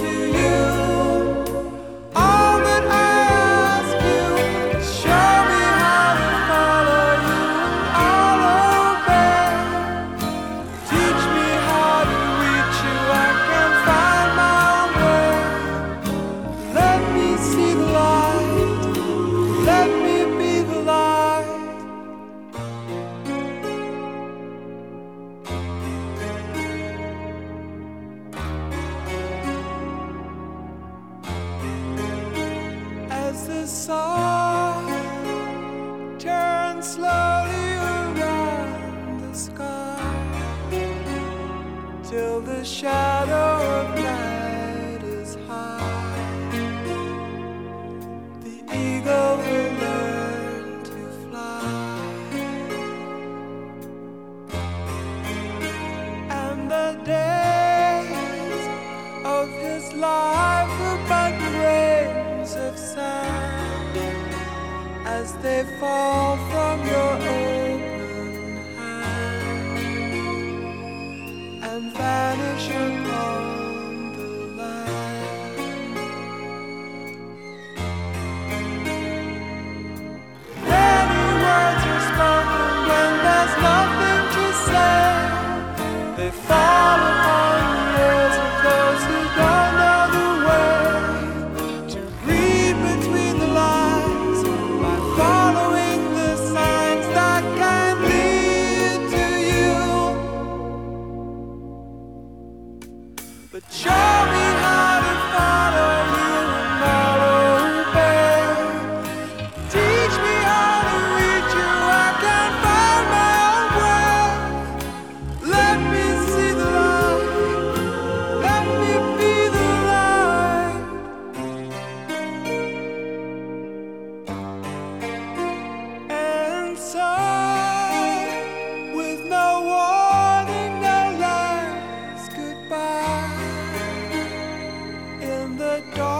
to you. All that I ask you is show me how to follow you and I'll obey. Teach me how to reach you, I can find my own way. Let me see the light, let me be the light. As the sun turns slowly around the sky, till the shadow of night is high, the eagle will learn to fly, and the days of his life are but grains of sand as they fall from your open hand and vanish upon the land. Many words are spoken when there's nothing to say. They fall upon the ears of those who don't know the way to read between the lines by following the signs that can lead to you. But show me how to follow you and I'll obey. Teach me how to reach you, I can find my own way. Let me see the light, let me be the light. And so, with no warning, no last goodbye, in the dark